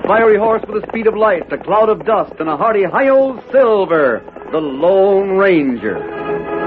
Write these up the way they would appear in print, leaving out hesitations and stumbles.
fiery horse with the speed of light, a cloud of dust, and a hearty hi-yo Silver, the Lone Ranger.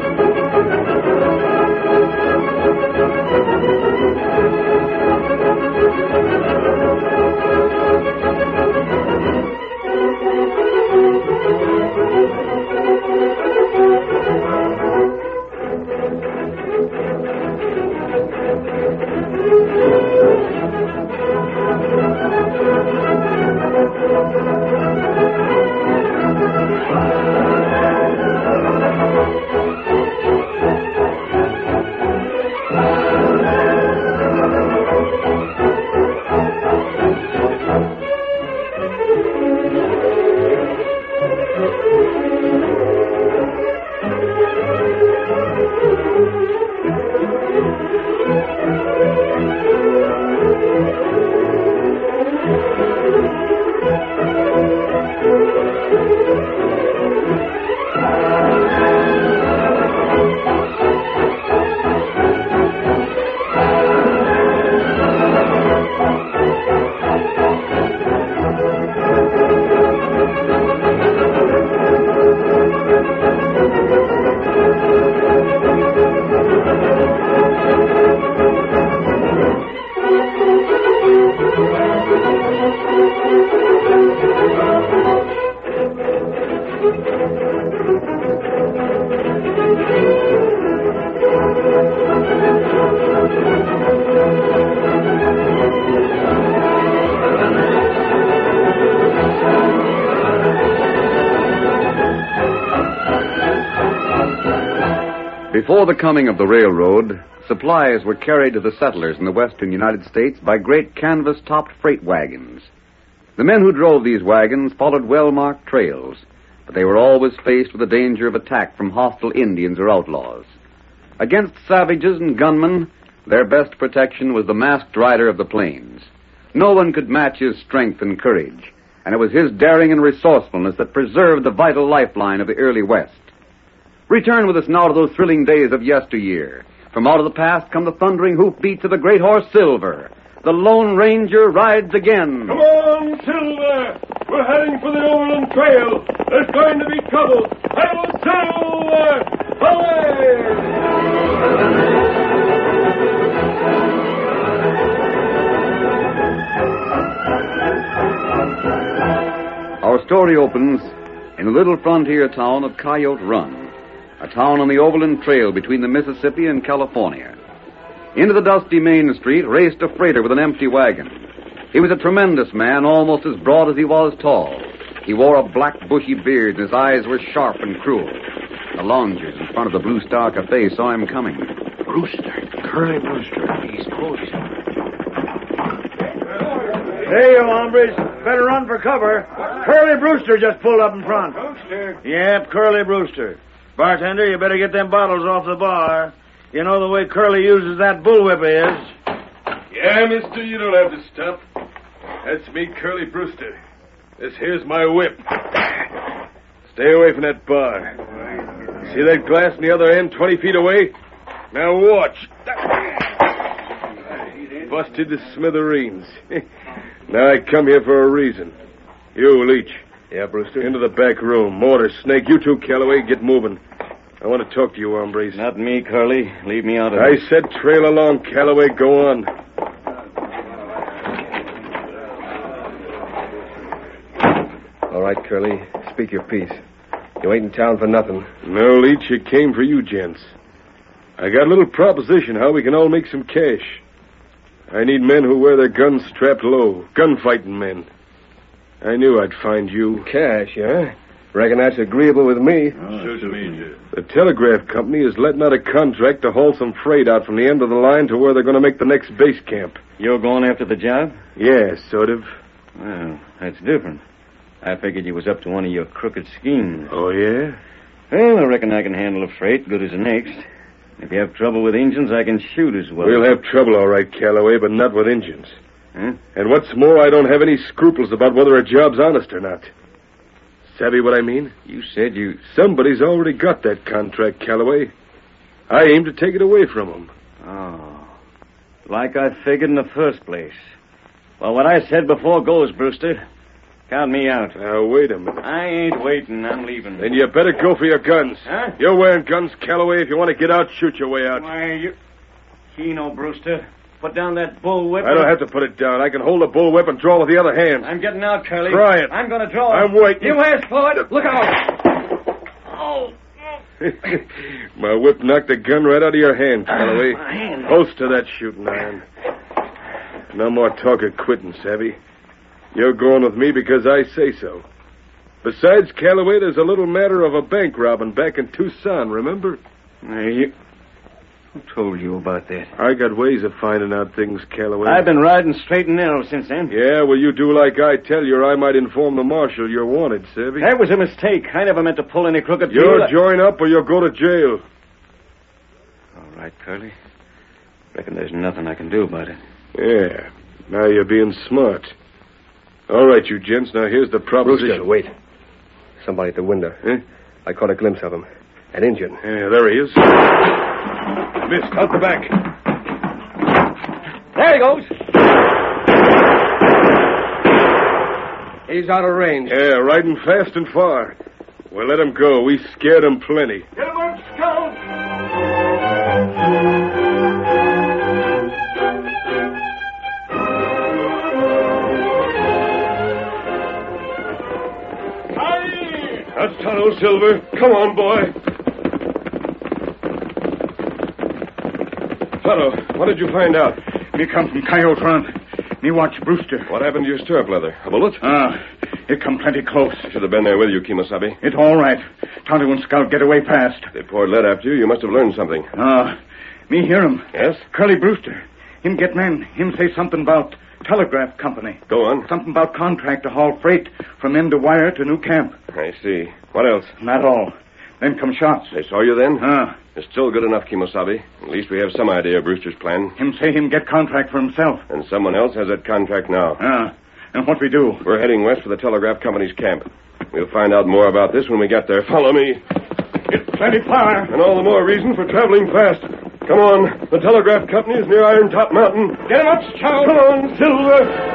Before the coming of the railroad, supplies were carried to the settlers in the western United States by great canvas-topped freight wagons. The men who drove these wagons followed well-marked trails, but they were always faced with the danger of attack from hostile Indians or outlaws. Against savages and gunmen, their best protection was the masked rider of the plains. No one could match his strength and courage, and it was his daring and resourcefulness that preserved the vital lifeline of the early West. Return with us now to those thrilling days of yesteryear. From out of the past come the thundering hoofbeats of the great horse Silver. The Lone Ranger rides again. Come on, Silver! We're heading for the Overland Trail. There's going to be trouble. Hail, Silver! Away! Our story opens in the little frontier town of Coyote Run, a town on the Overland Trail between the Mississippi and California. Into the dusty main street raced a freighter with an empty wagon. He was a tremendous man, almost as broad as he was tall. He wore a black bushy beard, and his eyes were sharp and cruel. The loungers in front of the Blue Star Cafe saw him coming. Brewster, Curly Brewster. He's close. Hey, you hombres. Better run for cover. Curly Brewster just pulled up in front. Brewster? Yep, Curly Brewster. Bartender, you better get them bottles off the bar. You know the way Curly uses that bullwhip is. Yeah, mister, you don't have to stop. That's me, Curly Brewster. This here's my whip. Stay away from that bar. See that glass in the other end, 20 feet away? Now watch. Busted to smithereens. Now I come here for a reason. You, Leach. Yeah, Brewster? Into the back room. Mortar, Snake, you two, Calloway, get moving. I want to talk to you, hombres. Not me, Curly. Leave me out of I it. said trail along, Calloway. Go on. All right, Curly. Speak your piece. You ain't in town for nothing. No, Leach, it came for you gents. I got a little proposition how we can all make some cash. I need men who wear their guns strapped low. Gunfighting men. I knew I'd find you. Cash, huh? Reckon that's agreeable with me. The telegraph company is letting out a contract to haul some freight out from the end of the line to where they're going to make the next base camp. You're going after the job? Yeah, sort of. Well, that's different. I figured you was up to one of your crooked schemes. Oh, yeah? Well, I reckon I can handle a freight good as the next. If you have trouble with engines, I can shoot as well. We'll have trouble, all right, Calloway, but not with engines. Huh? And what's more, I don't have any scruples about whether a job's honest or not. Savvy what I mean? You said you... Somebody's already got that contract, Calloway. I aim to take it away from them. Oh. Like I figured in the first place. Well, what I said before goes, Brewster. Count me out. Now, wait a minute. I ain't waiting. I'm leaving. Then you better go for your guns. Huh? You're wearing guns, Calloway. If you want to get out, shoot your way out. Why, you... Keno, Brewster. Put down that bullwhip. I don't have to put it down. I can hold a bullwhip and draw with the other hand. I'm getting out, Curly. Try it. I'm going to draw. I'm waiting. You asked for it. Look out. Oh. My whip knocked the gun right out of your hand, Calloway. My hand. Close to that shooting iron. No more talk of quitting, Savvy. You're going with me because I say so. Besides, Calloway, there's a little matter of a bank robbing back in Tucson, remember? Who told you about that? I got ways of finding out things, Calloway. I've been riding straight and narrow since then. Yeah, well, you do like I tell you, or I might inform the marshal you're wanted, Savvy. That was a mistake. I never meant to pull any crooked You'll deal. join up or you'll go to jail. All right, Curly. Reckon there's nothing I can do about it. Yeah, now you're being smart. All right, you gents, now here's the proposition. Brewster, wait. Somebody at the window. Huh? I caught a glimpse of him. An Indian. Yeah, there he is. Missed, out the back. There he goes. He's out of range. Yeah, riding fast and far. Well, let him go. We scared him plenty. Get him up, Scout. That's Tonto, Silver. Come on, boy. Tonto, what did you find out? Me come from Coyote Run. Me watch Brewster. What happened to your stirrup leather? A bullet? It come plenty close. Should have been there with you, Kimosabe. It all right. Tonto and Scout get away fast. They poured lead after you. You must have learned something. Me hear him. Yes? Curly Brewster. Him get men. Him say something about telegraph company. Go on. Something about contract to haul freight from end to wire to new camp. I see. What else? Not all. Then come shots. They saw you then? It's still good enough, Kimosabe. At least we have some idea of Brewster's plan. Him say him get contract for himself. And someone else has that contract now. And what we do? We're heading west for the telegraph company's camp. We'll find out more about this when we get there. Follow me. Get plenty fire. And all the more reason for traveling fast. Come on. The telegraph company is near Iron Top Mountain. Get him up, Scout. Come on, Silver.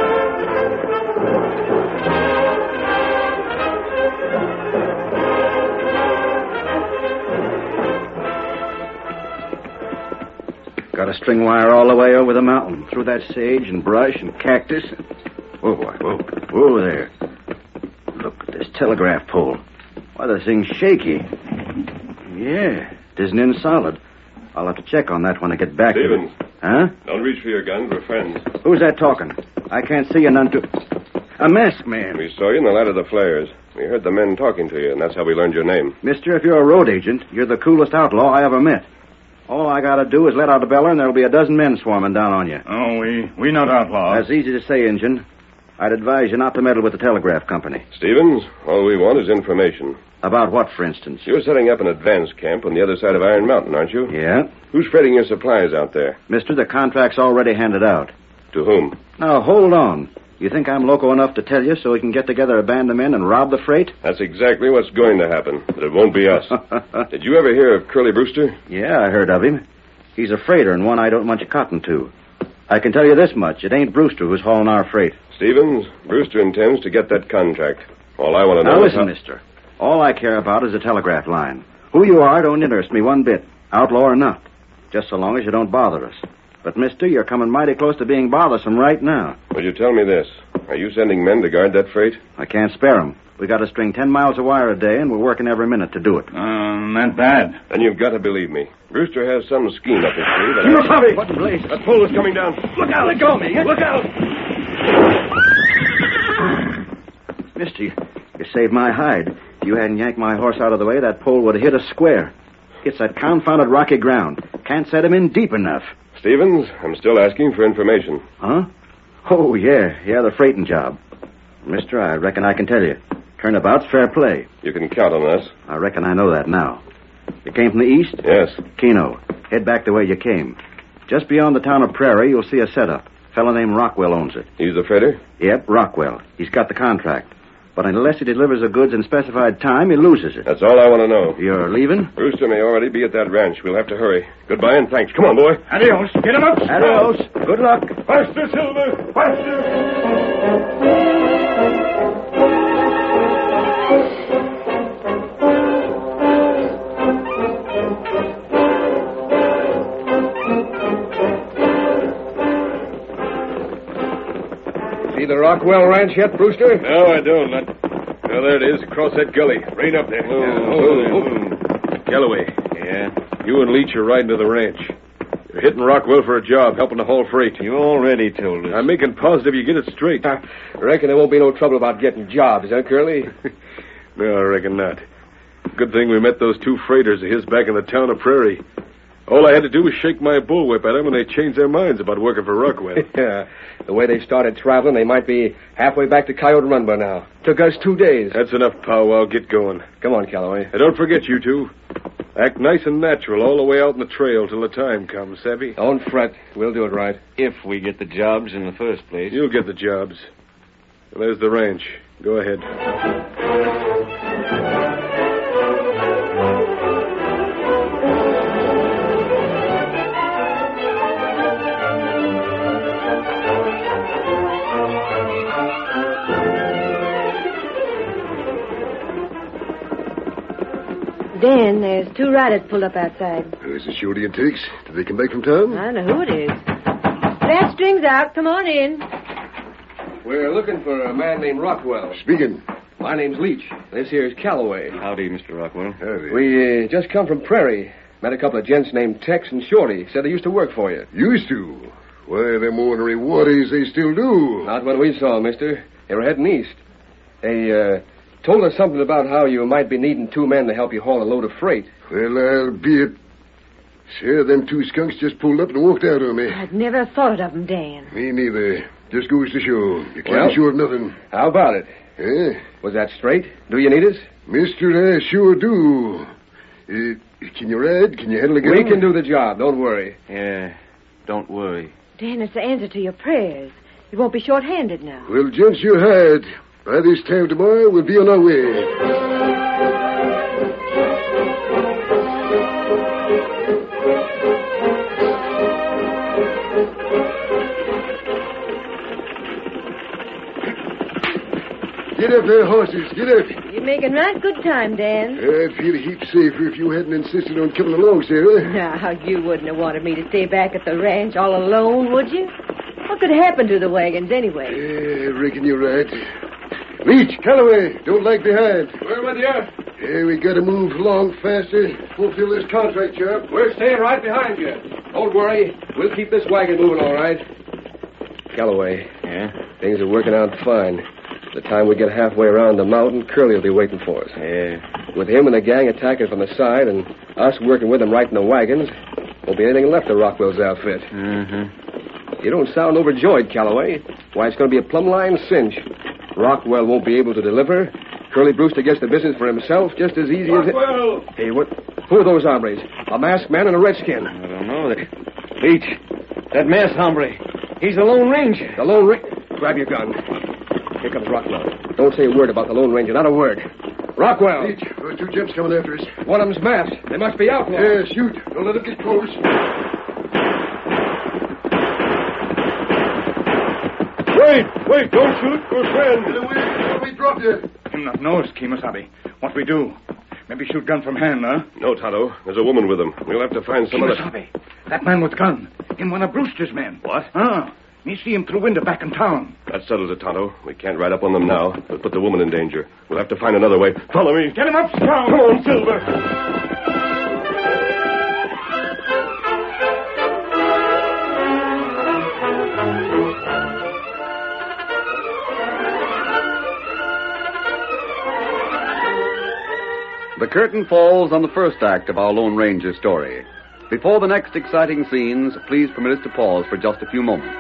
Got a string wire all the way over the mountain, through that sage and brush and cactus. Whoa, boy, whoa. Whoa there. Look at this telegraph pole. Why, the thing's shaky. Yeah, it isn't in solid. I'll have to check on that when I get back. Stevens. Huh? Don't reach for your guns. We're friends. Who's that talking? I can't see you none too... A masked man. We saw you in the light of the flares. We heard the men talking to you, and that's how we learned your name. Mister, if you're a road agent, you're the coolest outlaw I ever met. All I gotta do is let out a beller, and there'll be a dozen men swarming down on you. Oh, we not outlaws. That's easy to say, Injun. I'd advise you not to meddle with the telegraph company. Stevens, all we want is information. About what, for instance? You're setting up an advance camp on the other side of Iron Mountain, aren't you? Yeah. Who's freighting your supplies out there? Mister, the contract's already handed out. To whom? Now, hold on. You think I'm loco enough to tell you so we can get together a band of men and rob the freight? That's exactly what's going to happen, but it won't be us. Did you ever hear of Curly Brewster? Yeah, I heard of him. He's a freighter and one I don't much cotton to. I can tell you this much. It ain't Brewster who's hauling our freight. Stevens, Brewster intends to get that contract. All I want to know Now is listen, mister. All I care about is the telegraph line. Who you are don't interest me one bit, outlaw or not. Just so long as you don't bother us. But, mister, you're coming mighty close to being bothersome right now. Will you tell me this? Are you sending men to guard that freight? I can't spare 'em. We got to string 10 miles of wire a day, and we're working every minute to do it. Not bad. Then you've got to believe me. Brewster has some scheme up his sleeve. Kimosabe! What in blazes? That pole is coming down. Look out! Let go of me! Look out! Mister, you saved my hide. If you hadn't yanked my horse out of the way, that pole would have hit us square. It's that confounded rocky ground. Can't set him in deep enough. Stevens, I'm still asking for information. Huh? Oh, yeah, the freighting job. Mister, I reckon I can tell you. Turnabout's fair play. You can count on us. I reckon I know that now. You came from the east? Yes. Keno. Head back the way you came. Just beyond the town of Prairie, you'll see a setup. Fellow named Rockwell owns it. He's the freighter? Yep, Rockwell. He's got the contract. But unless he delivers the goods in specified time, he loses it. That's all I want to know. You're leaving? Brewster may already be at that ranch. We'll have to hurry. Goodbye and thanks. Come on, boy. Adios. Get him up. Adios. Good luck. Faster, Silver! Faster! See the Rockwell Ranch yet, Brewster? No, I don't. Oh, there it is, across that gully. Right up there. Galloway. Yeah? You and Leach are riding to the ranch. You're hitting Rockwell for a job, helping to haul freight. You already told us. I'm making positive you get it straight. Reckon there won't be no trouble about getting jobs, huh, Curly? No, I reckon not. Good thing we met those two freighters of his back in the town of Prairie. All I had to do was shake my bullwhip at them, and they changed their minds about working for Rockwell. Yeah. The way they started traveling, they might be halfway back to Coyote Run by now. Took us 2 days. That's enough powwow. Get going. Come on, Calloway. And don't forget, you two. Act nice and natural all the way out in the trail till the time comes, savvy? Don't fret. We'll do it right. If we get the jobs in the first place. You'll get the jobs. And there's the ranch. Go ahead. Dan, there's 2 riders pulled up outside. Is it Shorty and Tiggs? Did they come back from town? I don't know who it is. That string's out. Come on in. We're looking for a man named Rockwell. Speaking. My name's Leach. This here's Calloway. Howdy, Mr. Rockwell. Howdy. We just come from Prairie. Met a couple of gents named Tex and Shorty. Said they used to work for you. Used to. Why, them ornery waddies, they still do. Not what we saw, mister. They were heading east. They, told us something about how you might be needing 2 men to help you haul a load of freight. Well, I'll be it. Sure, them 2 skunks just pulled up and walked out on me. I'd never thought of them, Dan. Me neither. Just goes to show. You can't Well? be sure of nothing. How about it? Eh? Was that straight? Do you need us? Mister, I sure do. Can you ride? Can you handle a gun? We can do the job. Don't worry. Yeah, don't worry. Dan, it's the answer to your prayers. You won't be short-handed now. Well, gents, you're hired. By this time tomorrow, we'll be on our way. Get up there, horses. Get up. You're making right good time, Dan. I'd feel a heap safer if you hadn't insisted on coming along, Sarah. Now, you wouldn't have wanted me to stay back at the ranch all alone, would you? What could happen to the wagons anyway? I reckon you're right. Leach, Calloway, don't lag behind. We're with you. Hey, we gotta move along faster. Fulfill this contract, Sheriff. We're staying right behind you. Don't worry. We'll keep this wagon moving all right. Calloway, Yeah? things are working out fine. By the time we get halfway around the mountain, Curly will be waiting for us. Yeah. With him and the gang attacking from the side and us working with them right in the wagons, won't be anything left of Rockwell's outfit. Mm-hmm. You don't sound overjoyed, Calloway. Why, it's going to be a plumb line cinch. Rockwell won't be able to deliver. Curly Brewster gets the business for himself just as easy Rockwell! as... Hey, what? Who are those hombres? A masked man and a redskin. I don't know. Leach, that masked hombre. He's the Lone Ranger. The Lone Ranger... Grab your gun. Here comes Rockwell. Don't say a word about the Lone Ranger, not a word. Rockwell! Leach, there are 2 gents coming after us. One of them's masked. They must be outlaws. Yeah, shoot. Don't let them get close. Wait, don't shoot. We're friends. Get away before we drop you. Him not knows, Kemosabe. What we do? Maybe shoot gun from hand, huh? No, Tonto. There's a woman with him. We'll have to find some other... Kemosabe. That man with gun. Him one of Brewster's men. What? Me see him through window back in town. That settles it, Tonto. We can't ride up on them now. We'll put the woman in danger. We'll have to find another way. Follow me. Get him up, Scout. Come on, Silver. The curtain falls on the first act of our Lone Ranger story. Before the next exciting scenes, please permit us to pause for just a few moments.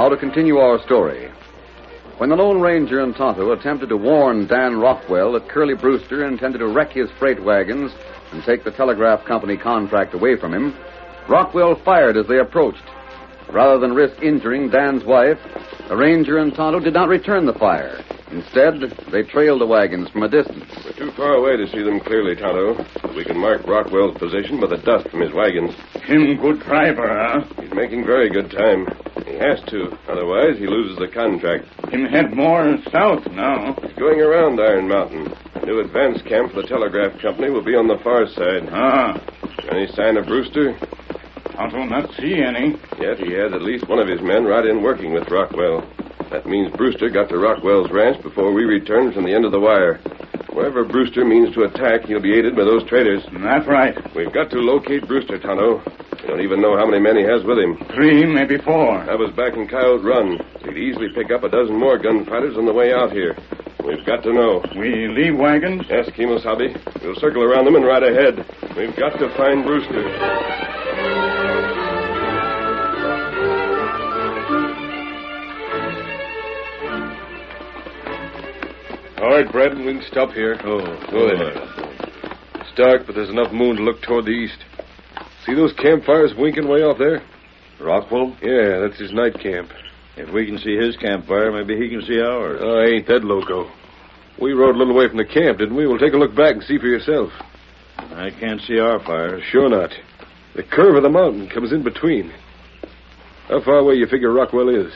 Now to continue our story. When the Lone Ranger and Tonto attempted to warn Dan Rockwell that Curly Brewster intended to wreck his freight wagons and take the telegraph company contract away from him, Rockwell fired as they approached. Rather than risk injuring Dan's wife, the Ranger and Tonto did not return the fire. Instead, they trailed the wagons from a distance. We're too far away to see them clearly, Tonto. But we can mark Rockwell's position by the dust from his wagons. Him good driver, huh? He's making very good time. He has to. Otherwise, he loses the contract. Him head more south now. He's going around Iron Mountain. The new advance camp for the telegraph company will be on the far side. Any sign of Brewster? Tonto not see any. Yet he has at least one of his men right in working with Rockwell. That means Brewster got to Rockwell's ranch before we returned from the end of the wire. Wherever Brewster means to attack, he'll be aided by those traders. That's right. We've got to locate Brewster, Tonto. We don't even know how many men he has with him. 3, maybe 4. I was back in Coyote Run. He'd easily pick up a dozen more gunfighters on the way out here. We've got to know. We leave wagons? Yes, Kimosabe. We'll circle around them and ride ahead. We've got to find Brewster. All right, Brad, we can stop here. Go ahead. It's dark, but there's enough moon to look toward the east. See those campfires winking way off there? Rockwell? Yeah, that's his night camp. If we can see his campfire, maybe he can see ours. Oh, ain't that loco. We rode a little way from the camp, didn't we? We'll take a look back and see for yourself. I can't see our fires. Sure not. The curve of the mountain comes in between. How far away you figure Rockwell is?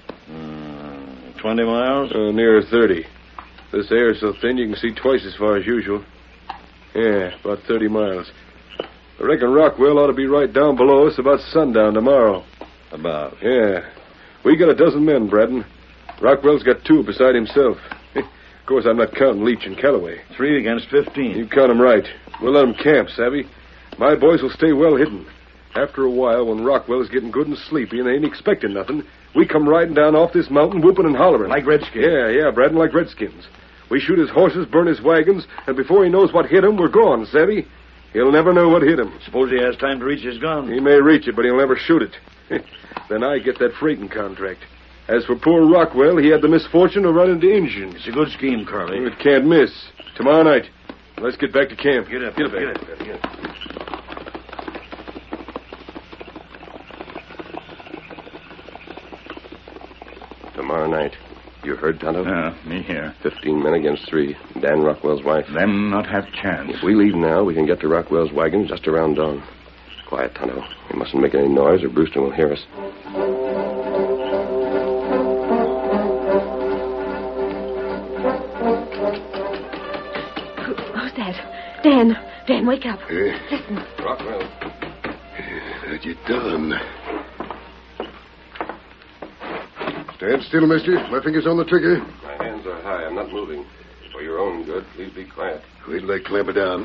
20 miles? Nearer 30. This air's so thin you can see twice as far as usual. Yeah, about 30 miles. I reckon Rockwell ought to be right down below us about sundown tomorrow. About? Yeah. We got a dozen men, Braden. Rockwell's got 2 beside himself. Of course, I'm not counting Leach and Calloway. 3 against 15. You count 'em right. We'll let 'em camp, savvy? My boys will stay well hidden. After a while, when Rockwell is getting good and sleepy and they ain't expecting nothing, we come riding down off this mountain, whooping and hollering. Like redskins? Yeah, Braden, like redskins. We shoot his horses, burn his wagons, and before he knows what hit him, we're gone, savvy? He'll never know what hit him. Suppose he has time to reach his gun? He may reach it, but he'll never shoot it. Then I get that freighting contract. As for poor Rockwell, he had the misfortune to run into Indians. It's a good scheme, Curly. It can't miss. Tomorrow night. Let's get back to camp. Get up. Tomorrow night. You heard, Tonto? Me here. 15 men against 3. Dan Rockwell's wife. Them not have chance. If we leave now, we can get to Rockwell's wagon just around dawn. Quiet, Tonto. We mustn't make any noise or Brewster will hear us. Who's that? Dan, wake up. Listen. Rockwell. What you done? Stand still, mister. My finger's on the trigger. My hands are high. I'm not moving. For your own good, please be quiet. Wait till I clamp it down.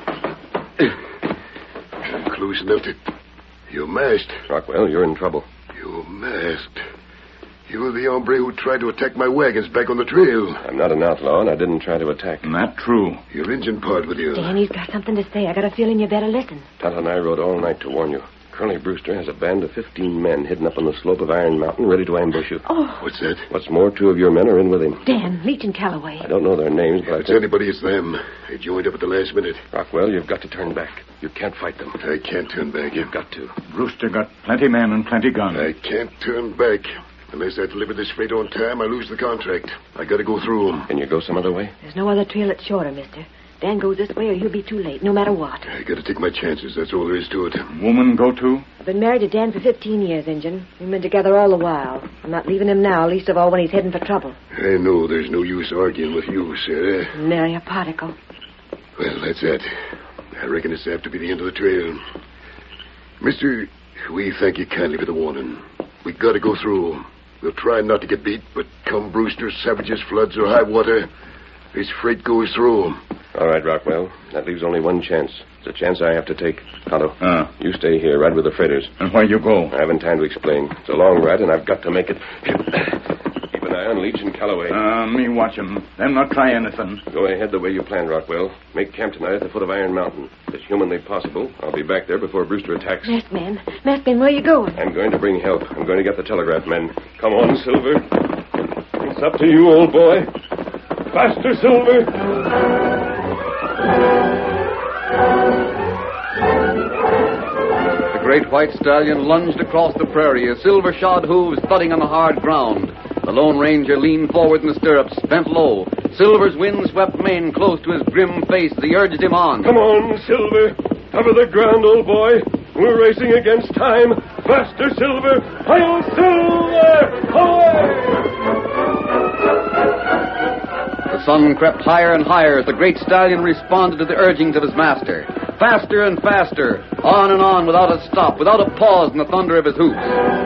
Close enough to... You're masked. Rockwell, you're in trouble. You're masked. You're the hombre who tried to attack my wagons back on the trail. I'm not an outlaw, and I didn't try to attack. Not true. Your engine part with you. Dan, he's got something to say. I got a feeling you better listen. Tonto and I rode all night to warn you. Curly Brewster has a band of 15 men hidden up on the slope of Iron Mountain, ready to ambush you. Oh. What's that? What's more, 2 of your men are in with him. Dan, Leach and Calloway. I don't know their names, but If it's anybody, it's them. They joined up at the last minute. Rockwell, you've got to turn back. You can't fight them. I can't turn back. You've got to. Brewster got plenty men and plenty guns. I can't turn back. Unless I deliver this freight on time, I lose the contract. I gotta go through them. Can you go some other way? There's no other trail that's shorter, mister. Dan goes this way or he'll be too late, no matter what. I gotta take my chances. That's all there is to it. Woman go too? I've been married to Dan for 15 years, Injun. We've been together all the while. I'm not leaving him now, least of all when he's heading for trouble. I know there's no use arguing with you, Sarah. Nary a particle. Well, that's it. I reckon it's apt to be the end of the trail. Mister, we thank you kindly for the warning. We gotta go through. We'll try not to get beat, but come Brewster, savages, floods, or high water, this freight goes through. All right, Rockwell. That leaves only one chance. It's a chance I have to take. Tonto, you stay here, ride with the freighters. And where you go? I haven't time to explain. It's a long ride, and I've got to make it. Keep an eye on Leach and Calloway. Me watch 'em. Them not try anything. Go ahead the way you planned, Rockwell. Make camp tonight at the foot of Iron Mountain. If it's humanly possible, I'll be back there before Brewster attacks. Masked man, where you going? I'm going to bring help. I'm going to get the telegraph men. Come on, Silver. It's up to you, old boy. Faster, Silver. The great white stallion lunged across the prairie, his silver-shod hooves thudding on the hard ground. The Lone Ranger leaned forward in the stirrups, bent low. Silver's wind-swept mane close to his grim face as he urged him on. Come on, Silver. Cover the ground, old boy. We're racing against time. Faster, Silver. Hi-yo, Silver! Away! The sun crept higher and higher as the great stallion responded to the urgings of his master. Faster and faster, on and on without a stop, without a pause in the thunder of his hoofs.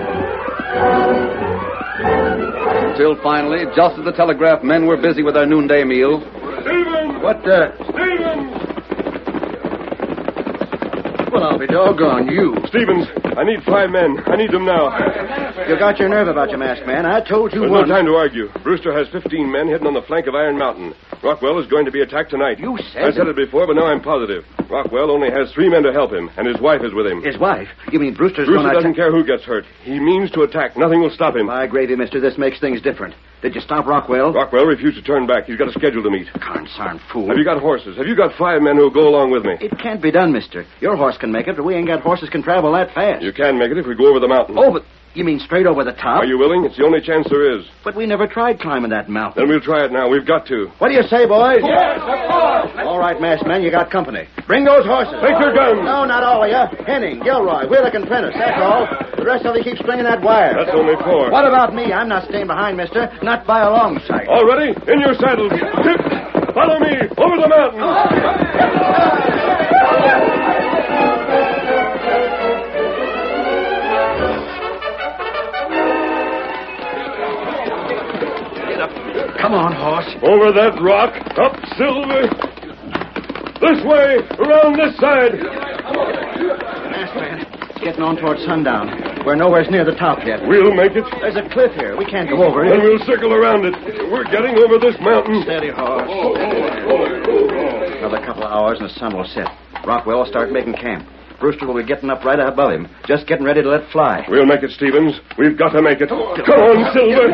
Until finally, just as the telegraph men were busy with their noonday meal... Stevens! Stevens! Well, I'll be doggone you. Stevens, I need 5 men. I need them now. You got your nerve about you, masked man. I told you There's once. no time to argue. Brewster has 15 men hidden on the flank of Iron Mountain. Rockwell is going to be attacked tonight. You said... I said it before, but now I'm positive. Rockwell only has 3 men to help him, and his wife is with him. His wife? You mean Brewster doesn't care who gets hurt. He means to attack. Nothing will stop him. My gravy, mister, this makes things different. Did you stop Rockwell? Rockwell refused to turn back. He's got a schedule to meet. Consarn fool. Have you got horses? Have you got 5 men who'll go along with me? It can't be done, mister. Your horse can make it, but we ain't got horses can travel that fast. You can make it if we go over the mountain. Oh, but you mean straight over the top? Are you willing? It's the only chance there is. But we never tried climbing that mountain. Then we'll try it now. We've got to. What do you say, boys? Yes, of course. All right, masked man, you got company. Bring those horses. Take your guns. No, not all of you. Henning, Gilroy, Wheelock, and Prentice. That's all. The rest of you keep stringing that wire. That's only 4. What about me? I'm not staying behind, mister. Not by a long sight. All ready? In your saddles. Follow me. Over the mountain. Come on, horse. Over that rock. Up, Silver. This way. Around this side. Masked man, it's getting on towards sundown. We're nowhere near the top yet. We'll make it. There's a cliff here. We can't go over it. Then we'll circle around it. We're getting over this mountain. Steady, horse. Another couple of hours and the sun will set. Rockwell will start making camp. Brewster will be getting up right above him, just getting ready to let fly. We'll make it, Stevens. We've got to make it. Come on, Silver.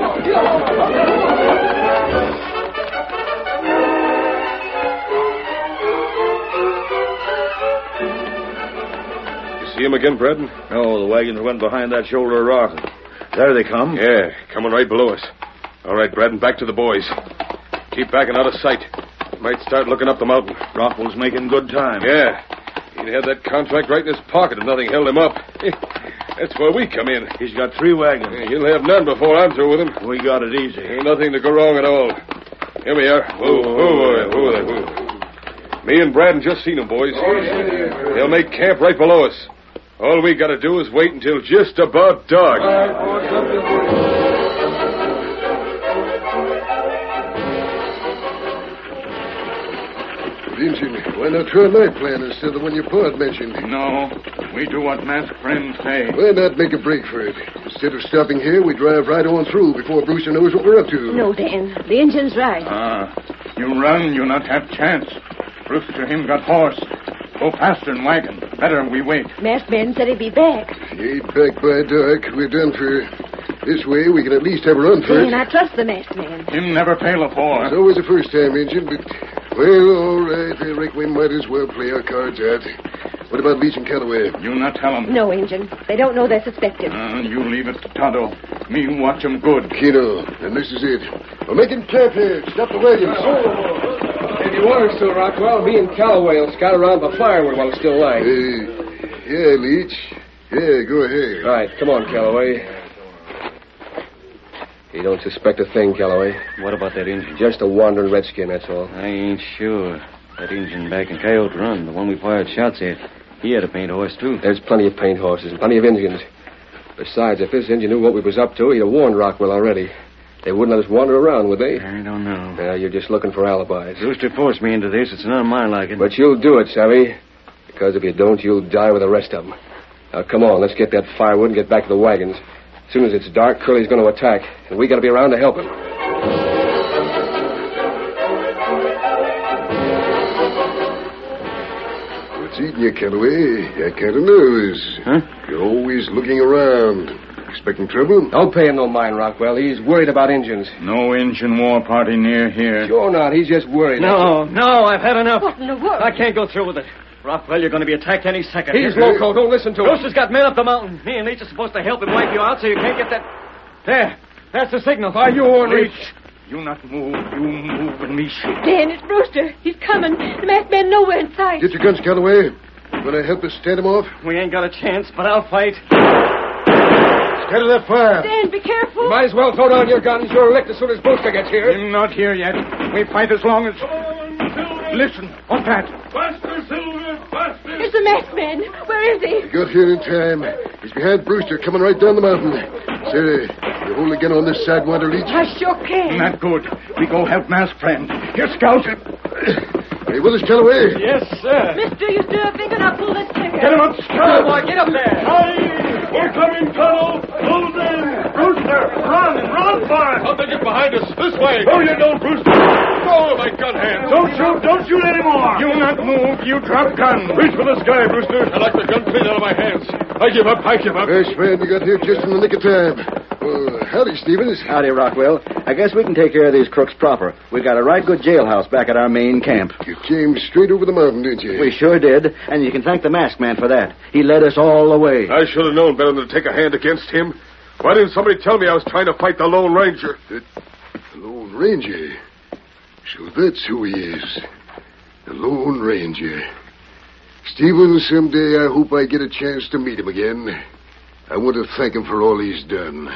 You see him again, Fred? No, the wagons went behind that shoulder of rock. There they come. Yeah, coming right below us. All right, Braden, back to the boys. Keep backing out of sight. Might start looking up the mountain. Rockwell's making good time. Yeah. He'd had that contract right in his pocket if nothing held him up. That's where we come in. He's got 3 wagons. He'll have none before I'm through with him. We got it easy. Ain't nothing to go wrong at all. Here we are. Whoa. Me and Braden just seen them, boys. They'll make camp right below us. All we got to do is wait until just about dark. Injun, why not try my plan instead of the one your pa had mentioned? No, we do what masked friends say. Why not make a break for it? Instead of stopping here, we drive right on through before Brewster knows what we're up to. No, Dan. The engine's right. You run, you not have chance. Brewster him got horse. Go faster than wagon. Better we wait. Masked man said he'd be back. He ain't back by dark. We're done for. This way, we can at least have a run for Dan, it. I trust the masked man. Him never fail afore. It's always the first time, Injun, but... Well, all right. I reckon we might as well play our cards out. What about Leach and Calloway? You not tell 'em. No, Injun. They don't know they're suspected. You leave it to Tonto. Me watch 'em good. Keno, and this is it. We're making camp here. Stop the wagons. If you want us to, Rockwell, me and Calloway will scout around the firewood while it's still light. Yeah, Leach. Yeah, go ahead. All right, come on, Calloway. You don't suspect a thing, Calloway. What about that Injun? Just a wandering redskin, that's all. I ain't sure. That Injun back in Coyote Run, the one we fired shots at, he had a paint horse, too. There's plenty of paint horses and plenty of Indians. Besides, if this Indian knew what we was up to, he'd have warned Rockwell already. They wouldn't let us wander around, would they? I don't know. You're just looking for alibis. Brewster forced me into this. It's none of my liking. But you'll do it, Savvy. Because if you don't, you'll die with the rest of them. Now, come on, let's get that firewood and get back to the wagons. As soon as it's dark, Curly's going to attack, and we got to be around to help him. What's eating you, Calloway? I kind of knows. Huh? You're always looking around. Expecting trouble? Don't pay him no mind, Rockwell. He's worried about Indians. No Indian war party near here. Sure not. He's just worried. No, I've had enough. What in the world? I can't go through with it. Rockwell, you're going to be attacked any second. He's loco. Don't listen to him. Brewster's got men up the mountain. Me and Leach are supposed to help him wipe you out so you can't get that... There. That's the signal. By you, Leach. You not move. You move and me shoot. Dan, it's Brewster. He's coming. The masked man nowhere in sight. Get your guns, Calloway. You going to help us stand him off? We ain't got a chance, but I'll fight. Scatter that fire. Dan, be careful. You might as well throw down your guns. You're licked as soon as Brewster gets here. I'm not here yet. We fight as long as... Listen. What's that? Faster, Silver! Faster! It's the masked man. Where is he? We got here in time. He's behind Brewster, coming right down the mountain. Sarah, you hold the gun on this side, Wanda Leach? I sure can. Not good. We go help masked friend. Your scouts. Are you with us, Calloway? Yes, sir. Mister, you still have finger. Now pull that trigger. Get him up, scout. Boy, get up there. We're coming, Colonel! Move in! Brewster, run! Run for it! How'd they get behind us? This way! Oh, you don't, Brewster! Oh, my gun hand! Don't shoot anymore! You not move. You drop gun. Reach for the sky, Brewster. I like the gun clean out of my hands. I give up. Fresh man, you got here just in the nick of time. Well, howdy, Stevens. Howdy, Rockwell. I guess we can take care of these crooks proper. We got a right good jailhouse back at our main camp. You came straight over the mountain, didn't you? We sure did, and you can thank the masked man for that. He led us all the way. I should have known better than to take a hand against him. Why didn't somebody tell me I was trying to fight the Lone Ranger? The Lone Ranger? So that's who he is. The Lone Ranger. Stevens, someday I hope I get a chance to meet him again. I want to thank him for all he's done.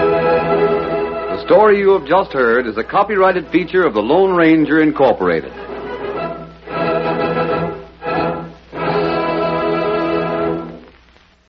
The story you have just heard is a copyrighted feature of the Lone Ranger Incorporated.